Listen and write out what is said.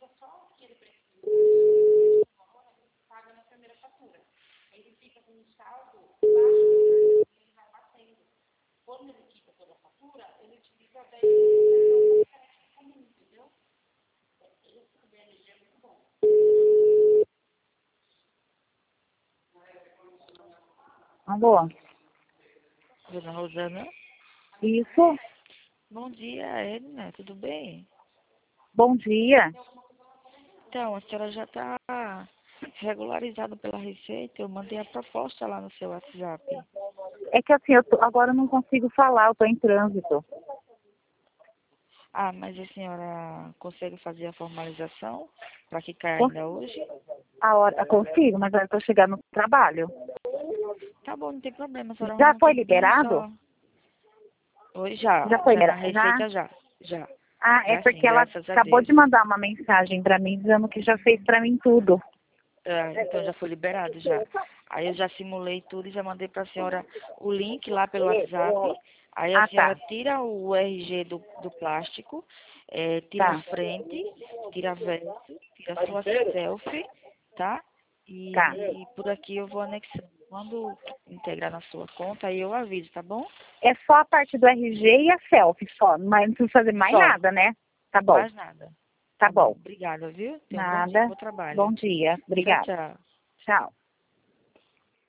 Alô? Dona Rosana? Isso? Bom dia, Edna, tudo bem? Bom dia. Então, a senhora já está regularizada pela Receita, eu mandei a proposta lá no seu WhatsApp. É que assim, agora eu não consigo falar, eu estou em trânsito. Ah, mas a senhora consegue fazer a formalização para que caia Cons- ainda hoje? eu consigo, mas eu estou chegando no trabalho. Tá bom, não tem problema, a senhora Já arruma um foi tempinho liberado? só. Oi, já Já foi na liberado? Já? Receita já. Ah, é Já sim, porque ela graças a acabou Deus. de mandar uma mensagem para mim dizendo que já fez para mim tudo. Ah, então já foi liberado já. Aí eu já simulei tudo e já mandei para a senhora o link lá pelo WhatsApp. Aí a Ah, senhora tá. tira o RG do plástico, tira a Tá. frente, tira a verso, tira a sua selfie, tá? Tá. E por aqui eu vou anexando. Quando integrar na sua conta, aí eu aviso, tá bom? É só a parte do RG e a selfie só, mas não preciso fazer mais Só, nada, né? Tá bom. mais nada. Tá Tá bom. bom. Obrigada, viu? Tenha um bom dia, Nada. bom trabalho. Bom dia. Tchau, Obrigada. tchau. Tchau.